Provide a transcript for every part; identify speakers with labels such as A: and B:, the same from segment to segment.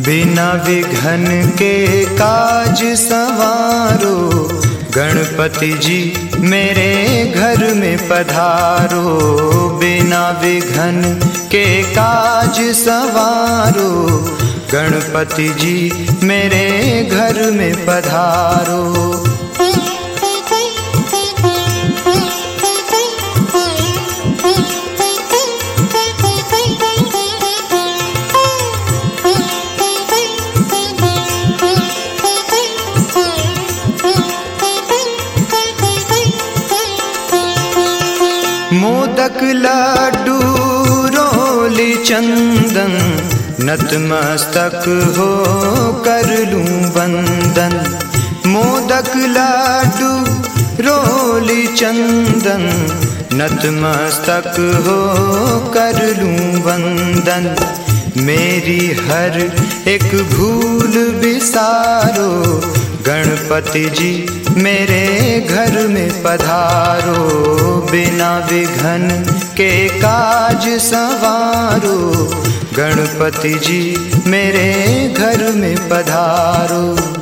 A: बिना विघ्न के काज संवारो, गणपति जी मेरे घर में पधारो। बिना विघ्न के काज संवारो, गणपति जी मेरे घर में पधारो। मोदक लड्डू रोली चंदन, नतमस्तक हो कर लूं वंदन। मोदक लड्डू रोली चंदन, नतमस्तक हो कर लूं वंदन। मेरी हर एक भूल बिसारो, गणपति जी मेरे घर में पधारो। बिना विघ्न के काज संवारो, गणपति जी मेरे घर में पधारो।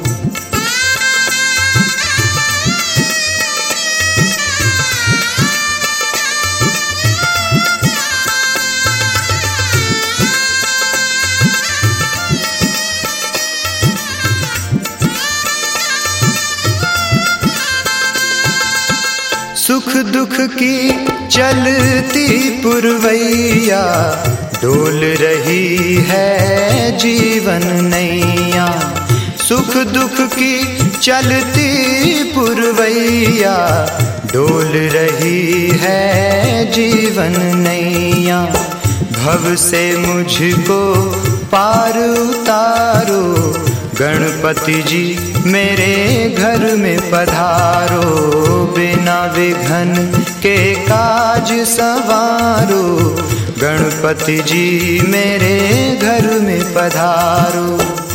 A: सुख दुख की चलती पुरवैया, डोल रही है जीवन नैया। सुख दुख की चलती पुरवैया, डोल रही है जीवन नैया। भव से मुझको पार उतारो, गणपति जी मेरे घर में पधारो। बिना विघ्न के काज संवारो, गणपति जी मेरे घर में पधारो।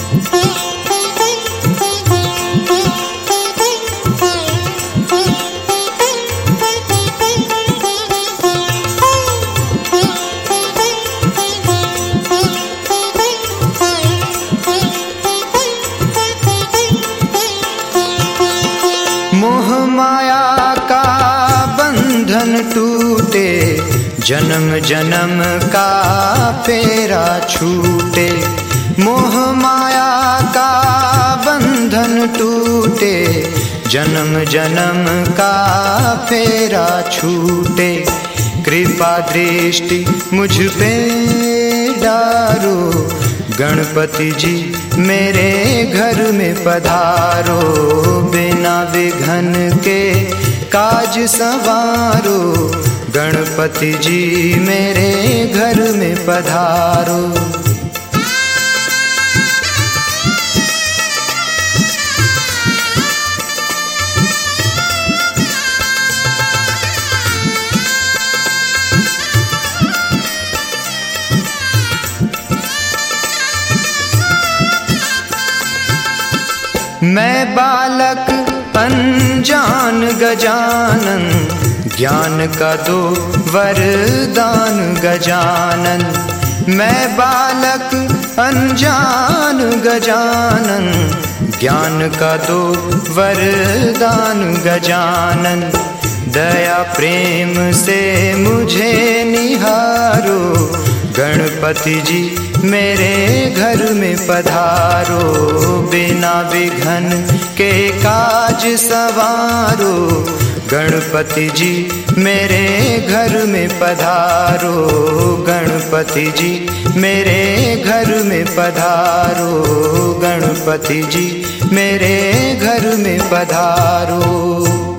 A: मोह माया का बंधन टूटे, जन्म जन्म का फेरा छूटे। मोह माया का बंधन टूटे, जन्म जन्म का फेरा छूटे। कृपा दृष्टि मुझ पे डारो, गणपति जी मेरे घर में पधारो। बिना विघ्न के काज संवारो, गणपति जी मेरे घर में पधारो। मैं बालक अनजान गजानन, ज्ञान का दो वरदान गजानन। मैं बालक अनजान गजानन, ज्ञान का दो वरदान गजानन। दया प्रेम से मुझे निहारो, गणपति जी मेरे घर में पधारो। बिना विघ्न के काज संवारो, गणपति जी मेरे घर में पधारो। गणपति जी मेरे घर में पधारो, गणपति जी मेरे घर में पधारो।